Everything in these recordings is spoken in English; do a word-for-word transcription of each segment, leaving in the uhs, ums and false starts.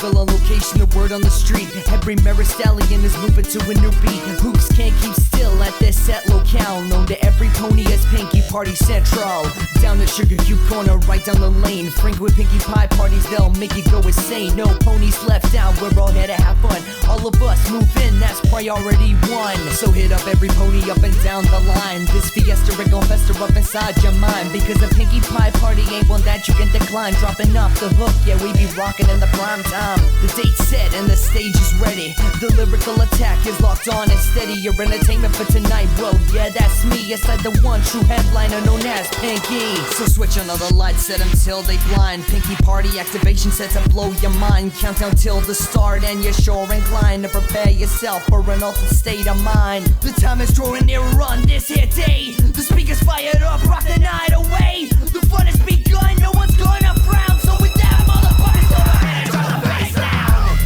reveal a location, the word on the street. Every merit stallion is moving to a new beat. Hoops can't keep still at this set locale, known to every pony as Pinkie Party Central. Down the Sugar Cube corner, right down the lane. Frank with Pinkie Pie parties, they'll make you go insane. No ponies left out, we're all here to have fun. All of us move in, that's priority one. So hit up every pony up and down the line. This fiesta rig gon' fester up inside your mind, because a Pinkie Pie party ain't one that you can decline. Dropping off the hook, yeah, we be rocking in the prime time. The date's set and the stage is ready. The lyrical attack is locked on and steady. Your entertainment for tonight, well, yeah, that's me. Yes, I'm the one true headliner known as Pinkie. So switch on all the lights, set them till they blind. Pinkie Party activation set to blow your mind. Countdown till the start and you're sure inclined to prepare yourself for an altered state of mind. The time is drawing nearer on this here day. The speakers fired up, rock the night away. The fun has begun, no one's gonna frown. So with that, motherfuckers, go ahead and drop the bass down.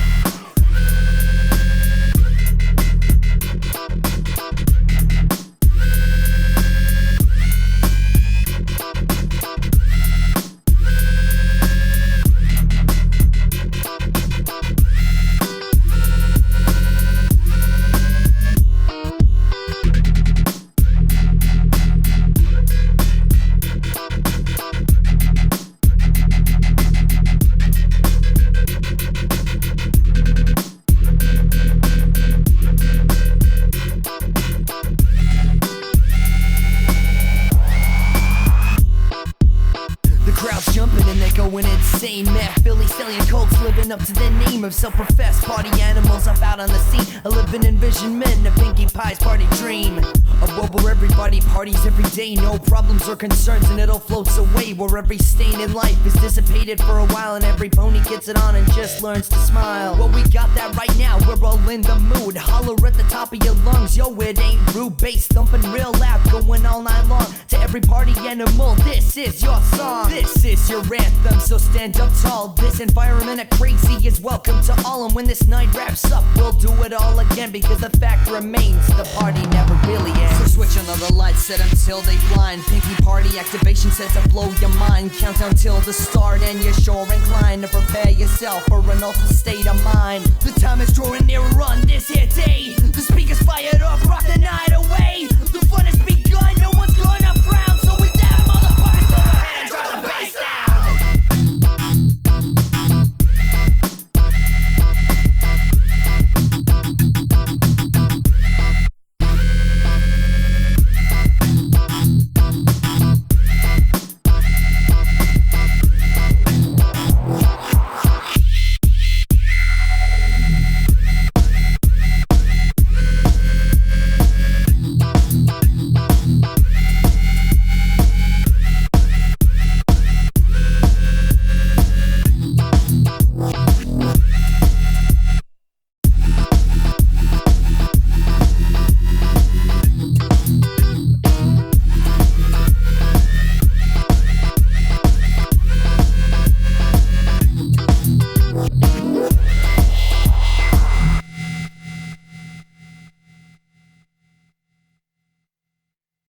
Jumping and they're going insane. Mad Philly stallion colts living up to their name of self-professed party animals up out on the scene. A living envisionment of Pinkie Pie's party dream. A world where everybody parties every day, no problems or concerns, and it all floats away. Where every stain in life is dissipated for a while, and every pony gets it on and just learns to smile. Well, we got that right now, we're all in the mood. Holler at the top of your lungs, yo, it ain't rude. Bass thumping real loud, going all night long. To every party animal, this is your song. This is your anthem, so stand up tall. This environment of crazy is welcome to all. And when this night wraps up, we'll do it all again, because the fact remains, the party never really ends. So switch on all the lights, set them till they blind. Pinkie Party activation set to blow your mind. Countdown till the start and you're sure inclined to prepare yourself for an altered state of mind. The time is drawing nearer on this here day. The speakers fired up, rock the night away. The fun is beginning.